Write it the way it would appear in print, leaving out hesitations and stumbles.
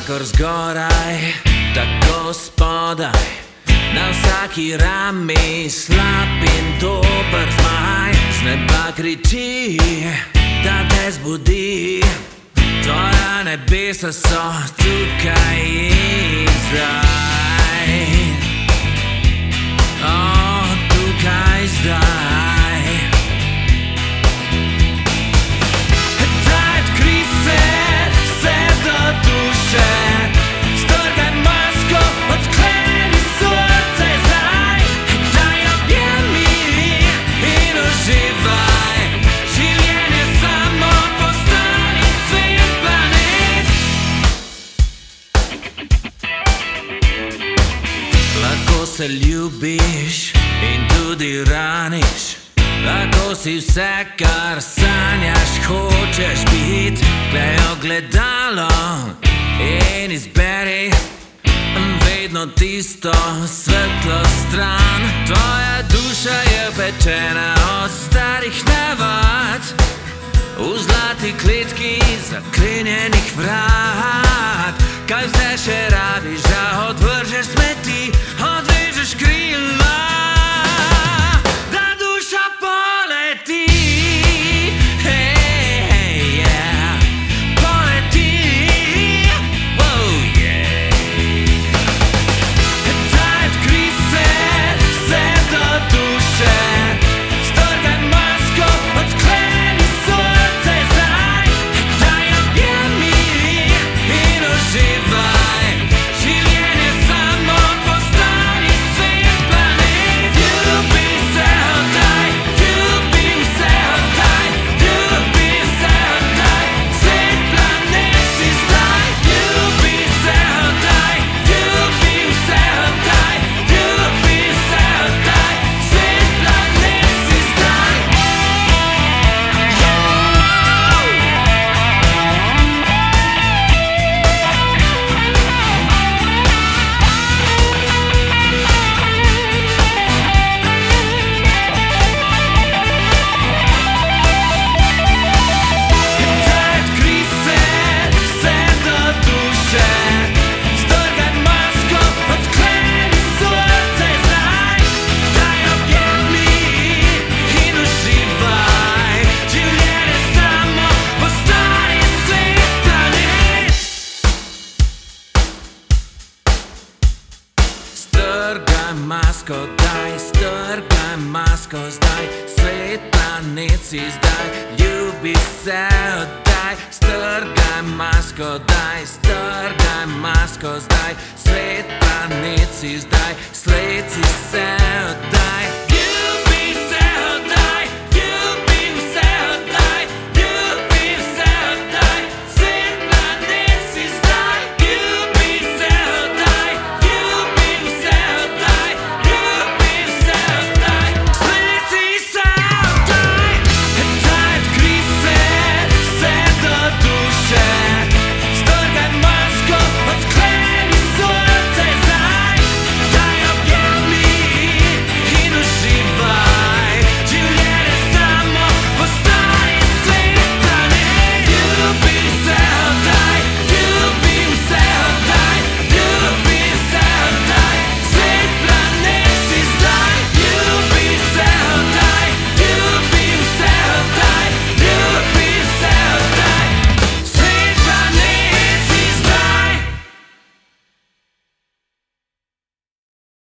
kakor zgoraj, tako spodaj, na vsaki rami slab in dober zmaj. Z neba kriči, da te zbudi, tvoja nebesa so tukaj in zdaj. Tukaj zdaj. Daj, odkri se, vse do duše, strgaj masko, odkleni srce zdaj. Daj, objemi in uživaj, življenje samo postani svoj planet. Lahko se ljubiš in tudi raniš, lahko si vse, kar sanjaš, hočeš bit. Glej ogledalo in izberi vedno tisto svetlo stran. Tvoja duša je pečena od starih navad, v zlati kletki zaklenjenih vrat. Kaj vse še rabiš, da odvržeš smeti, odvežeš krila, da duša poleti. Hey, yeah, poleti. Oh, yeah. Daj, odkri se, vse do duše, strgaj masko, odkleni srce zdaj. Daj, objemi in uživaj, življenje samo postani svoj planet. Ljubi se, oddaj, ljubi se, oddaj, ljubi se, oddaj, svoj planet si zdaj. Ljubi se, oddaj, ljubi se, oddaj, ljubi se, oddaj, svoj planet si zdaj. Daj, odkri se, vse do duše, strgaj masko, odkleni srce zdaj. Daj, objemi in uživaj, življenje samo postani svoj planet. Strgaj masko, strgaj masko zdaj, svet planet si zdaj. Ljubi se, oddaj, strgaj masko, strgaj masko zdaj, svet planet si zdaj, svet si se oddaj.